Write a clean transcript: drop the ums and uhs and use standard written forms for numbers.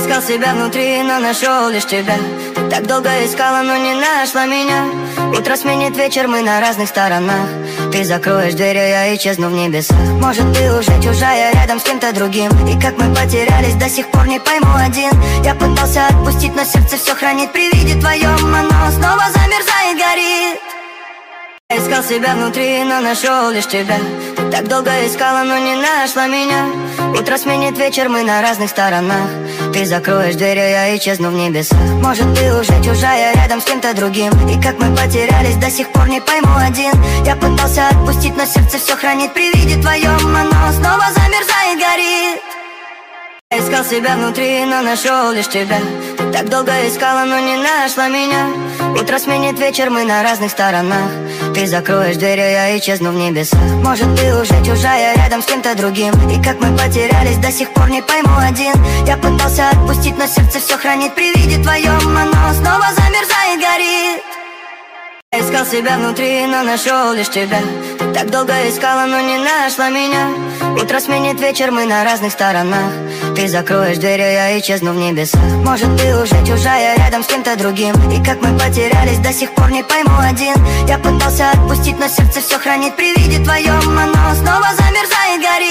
Искал себя внутри, но нашел лишь тебя. Ты так долго искала, но не нашла меня. Утро сменит вечер, мы на разных сторонах. Ты закроешь дверь, а я исчезну в небесах. Может, ты уже чужая рядом с кем-то другим. И как мы потерялись, до сих пор не пойму один. Я пытался отпустить, но сердце все хранит при виде твоем. Оно снова замерзает, горит. Искал себя внутри, но нашел лишь тебя. Ты так долго искала, но не нашла меня. Утро сменит вечер, мы на разных сторонах. Ты закроешь дверь, а я исчезну в небесах. Может, ты уже чужая рядом с кем-то другим. И как мы потерялись, до сих пор не пойму один. Я пытался отпустить, но сердце все хранит при виде твоем. Оно снова замерзает, горит. Искал себя внутри, но нашел лишь тебя. Ты так долго искала, но не нашла меня. Утро сменит вечер, мы на разных сторонах. Ты закроешь дверь, а я исчезну в небесах. Может, ты уже чужая рядом с кем-то другим. И как мы потерялись, до сих пор не пойму один. Я пытался отпустить, но сердце все хранит при виде твоем. Оно снова замерзает, горит. Искал себя внутри, но нашел лишь тебя. Ты так долго искала, но не нашла меня. Утро сменит вечер, мы на разных сторонах. Ты закроешь дверь, а я исчезну в небесах. Может, ты уже чужая рядом с кем-то другим. И как мы потерялись, до сих пор не пойму один. Я пытался отпустить, но сердце все хранит при виде твоем. Оно снова замерзает, горит.